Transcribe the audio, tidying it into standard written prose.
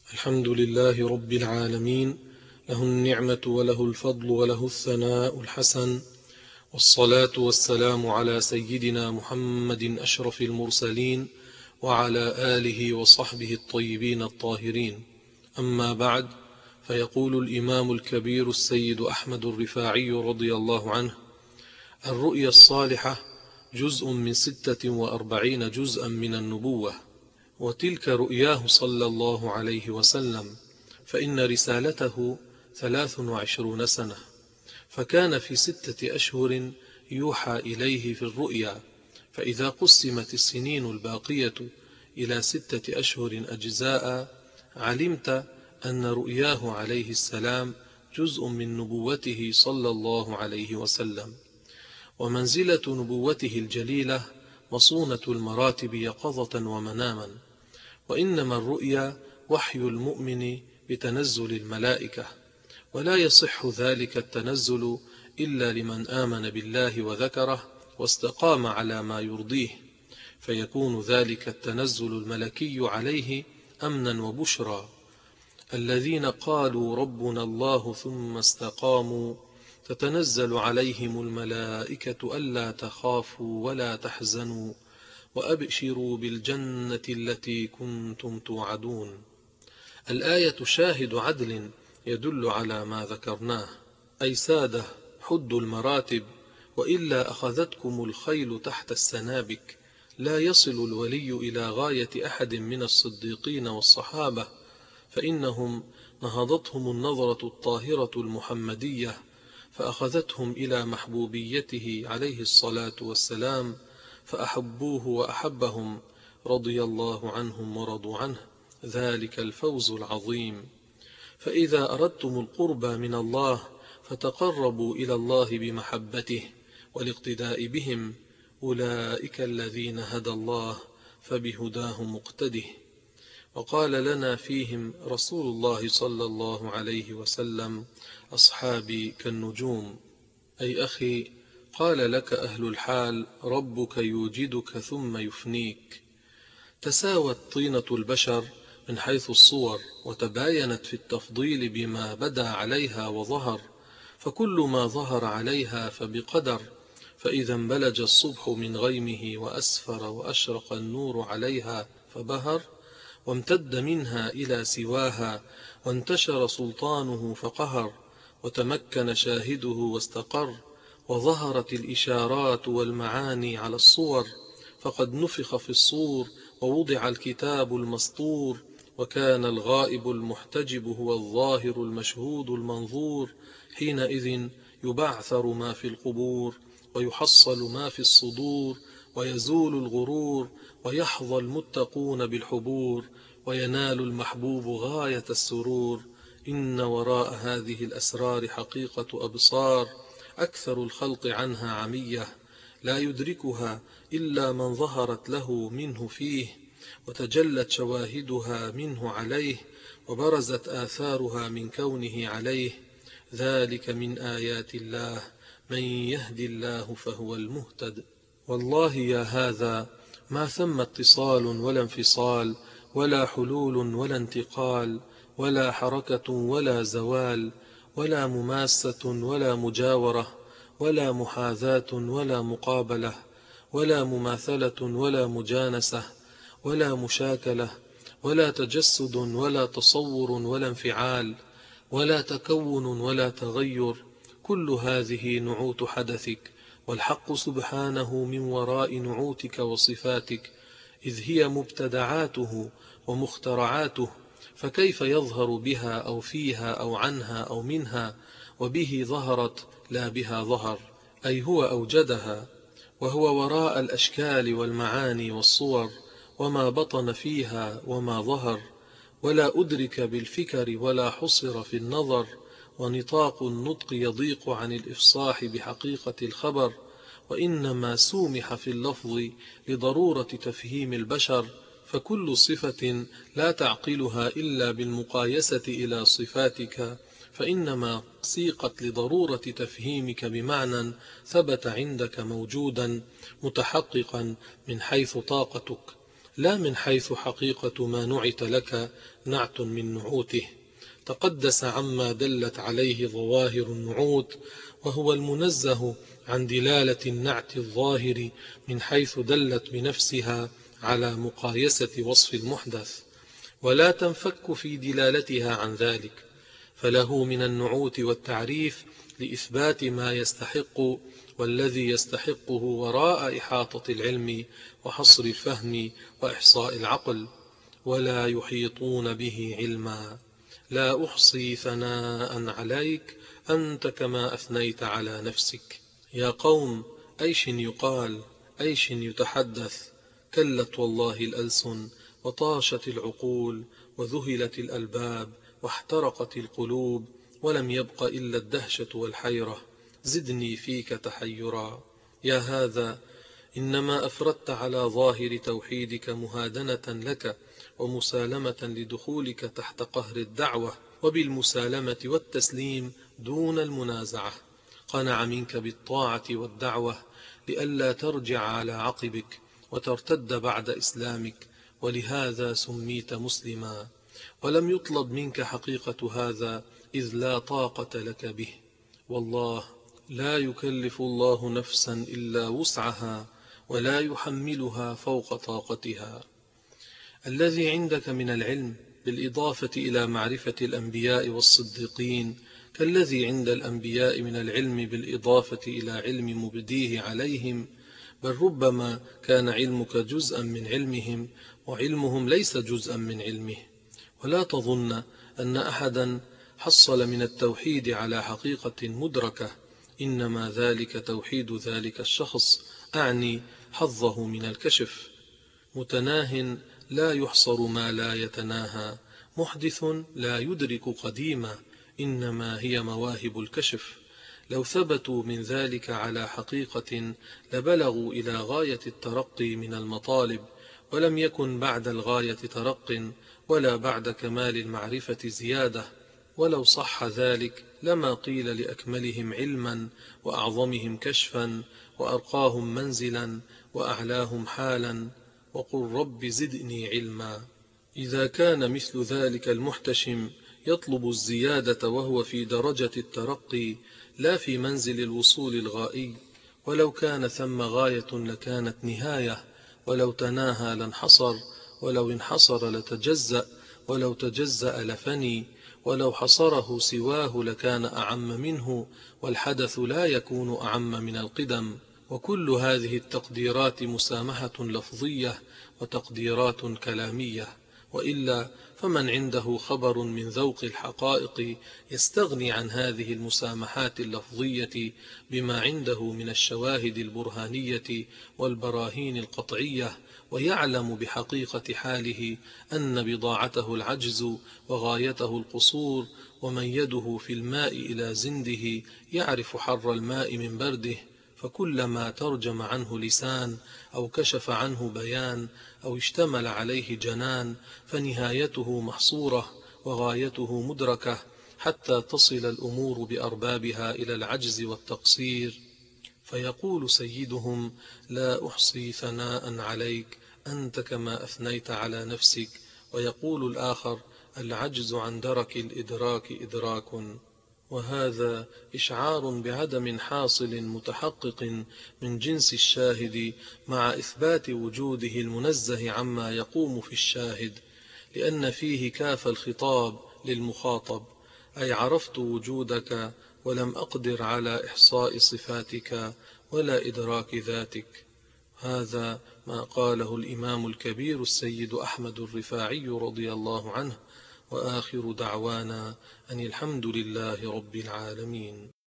الحمد لله رب العالمين، له النعمة وله الفضل وله الثناء الحسن، والصلاة والسلام على سيدنا محمد أشرف المرسلين وعلى آله وصحبه الطيبين الطاهرين. أما بعد، فيقول الإمام الكبير السيد أحمد الرفاعي رضي الله عنه: الرؤيا الصالحة جزء من 46 جزءا من النبوة، وتلك رؤياه صلى الله عليه وسلم، فإن رسالته 23 سنة، فكان في 6 أشهر يوحى إليه في الرؤيا، فإذا قسمت السنين الباقية إلى 6 أشهر أجزاء علمت أن رؤياه عليه السلام جزء من نبوته صلى الله عليه وسلم. ومنزلة نبوته الجليلة مصونة المراتب يقظة ومناما، وإنما الرؤيا وحي المؤمن بتنزل الملائكة، ولا يصح ذلك التنزل إلا لمن آمن بالله وذكره واستقام على ما يرضيه، فيكون ذلك التنزل الملكي عليه أمنا وبشرى. الذين قالوا ربنا الله ثم استقاموا تتنزل عليهم الملائكة ألا تخافوا ولا تحزنوا وأبشروا بالجنة التي كنتم توعدون. الآية شاهد عدل يدل على ما ذكرناه. أي سادة، حدوا المراتب، وإلا أخذتكم الخيل تحت السنابك. لا يصل الولي إلى غاية أحد من الصديقين والصحابة، فإنهم نهضتهم النظرة الطاهرة المحمدية، فأخذتهم إلى محبوبيته عليه الصلاة والسلام، فأحبوه وأحبهم رضي الله عنهم ورضوا عنه. ذلك الفوز العظيم. فإذا أردتم القرب من الله فتقربوا إلى الله بمحبته والاقتداء بهم. أولئك الذين هدى الله فبهداه مقتده. وقال لنا فيهم رسول الله صلى الله عليه وسلم: أصحابي كالنجوم. أي أخي، قال لك أهل الحال: ربك يوجدك ثم يفنيك. تساوت طينة البشر من حيث الصور، وتباينت في التفضيل بما بدا عليها وظهر، فكل ما ظهر عليها فبقدر. فإذا انبلج الصبح من غيمه وأسفر وأشرق النور عليها فبهر، وامتد منها إلى سواها وانتشر سلطانه فقهر، وتمكن شاهده واستقر، وظهرت الإشارات والمعاني على الصور، فقد نفخ في الصور ووضع الكتاب المسطور، وكان الغائب المحتجب هو الظاهر المشهود المنظور. حينئذ يبعثر ما في القبور، ويحصل ما في الصدور، ويزول الغرور، ويحظى المتقون بالحبور، وينال المحبوب غاية السرور. إن وراء هذه الأسرار حقيقة أبصار، أكثر الخلق عنها عمية، لا يدركها إلا من ظهرت له منه فيه، وتجلت شواهدها منه عليه، وبرزت آثارها من كونه عليه. ذلك من آيات الله، من يهدي الله فهو المهتد. والله يا هذا ما ثم اتصال ولا انفصال، ولا حلول ولا انتقال، ولا حركة ولا زوال، ولا مماسة ولا مجاورة، ولا محاذاة ولا مقابلة، ولا مماثلة ولا مجانسة، ولا مشاكلة، ولا تجسد ولا تصور ولا انفعال، ولا تكون ولا تغير. كل هذه نعوت حدثك، والحق سبحانه من وراء نعوتك وصفاتك، إذ هي مبتدعاته ومخترعاته، فكيف يظهر بها أو فيها أو عنها أو منها؟ وبه ظهرت لا بها ظهر، أي هو أوجدها، وهو وراء الأشكال والمعاني والصور، وما بطن فيها وما ظهر، ولا أدرك بالفكر ولا حصر في النظر، ونطاق النطق يضيق عن الإفصاح بحقيقة الخبر، وإنما سومح في اللفظ لضرورة تفهيم البشر. فكل صفة لا تعقلها إلا بالمقايسة إلى صفاتك، فإنما سيقت لضرورة تفهيمك بمعنى ثبت عندك موجودا متحققا من حيث طاقتك. لا من حيث حقيقة ما نعت لك نعت من نعوته، تقدس عما دلت عليه ظواهر النعوت، وهو المنزه عن دلالة النعت الظاهر من حيث دلت بنفسها على مقايسة وصف المحدث، ولا تنفك في دلالتها عن ذلك، فله من النعوت والتعريف لإثبات ما يستحق، والذي يستحقه وراء إحاطة العلم وحصر الفهم وإحصاء العقل، ولا يحيطون به علما. لا أحصي ثناء عليك أنت كما أثنيت على نفسك. يا قوم، أيش يقال، أيش يتحدث، كلت والله الألسن، وطاشت العقول، وذهلت الألباب، واحترقت القلوب، ولم يبق إلا الدهشة والحيرة. زدني فيك تحيرا. يا هذا، إنما أفردت على ظاهر توحيدك مهادنة لك ومسالمة لدخولك تحت قهر الدعوة، وبالمسالمة والتسليم دون المنازعة قنع منك بالطاعة والدعوة لئلا ترجع على عقبك وترتد بعد إسلامك، ولهذا سميت مسلما، ولم يطلب منك حقيقة هذا إذ لا طاقة لك به. والله لا يكلف الله نفسا إلا وسعها، ولا يحملها فوق طاقتها. الذي عندك من العلم بالإضافة إلى معرفة الأنبياء والصديقين كالذي عند الأنبياء من العلم بالإضافة إلى علم مبديه عليهم، بل ربما كان علمك جزءا من علمهم وعلمهم ليس جزءا من علمه. ولا تظن أن أحدا حصل من التوحيد على حقيقة مدركة، إنما ذلك توحيد ذلك الشخص، أعني حظه من الكشف. متناه لا يحصر ما لا يتناهى، محدث لا يدرك قديما، إنما هي مواهب الكشف. لو ثبتوا من ذلك على حقيقة لبلغوا إلى غاية الترقي من المطالب، ولم يكن بعد الغاية ترق، ولا بعد كمال المعرفة زيادة. ولو صح ذلك لما قيل لأكملهم علما وأعظمهم كشفا وأرقاهم منزلا وأعلاهم حالا وقل رب زدني علما. إذا كان مثل ذلك المحتشم يطلب الزيادة وهو في درجة الترقي لا في منزل الوصول الغائي، ولو كان ثم غاية لكانت نهاية، ولو تناهى لانحصر، ولو انحصر لتجزأ، ولو تجزأ لفني، ولو حصره سواه لكان أعم منه، والحدث لا يكون أعم من القدم. وكل هذه التقديرات مسامحة لفظية وتقديرات كلامية، وإلا فمن عنده خبر من ذوق الحقائق يستغني عن هذه المسامحات اللفظية بما عنده من الشواهد البرهانية والبراهين القطعية، ويعلم بحقيقة حاله أن بضاعته العجز وغايته القصور، ومن يده في الماء إلى زنده يعرف حر الماء من برده. فكلما ترجم عنه لسان أو كشف عنه بيان أو اشتمل عليه جنان فنهايته محصورة وغايته مدركة، حتى تصل الأمور بأربابها إلى العجز والتقصير. فيقول سيدهم: لا أحصي ثناء عليك أنت كما أثنيت على نفسك، ويقول الآخر: العجز عن درك الإدراك إدراك. وهذا إشعار بعدم حاصل متحقق من جنس الشاهد مع إثبات وجوده المنزه عما يقوم في الشاهد، لأن فيه كاف الخطاب للمخاطب، أي عرفت وجودك ولم أقدر على إحصاء صفاتك ولا إدراك ذاتك. هذا ما قاله الإمام الكبير السيد أحمد الرفاعي رضي الله عنه، وآخر دعوانا أن الحمد لله رب العالمين.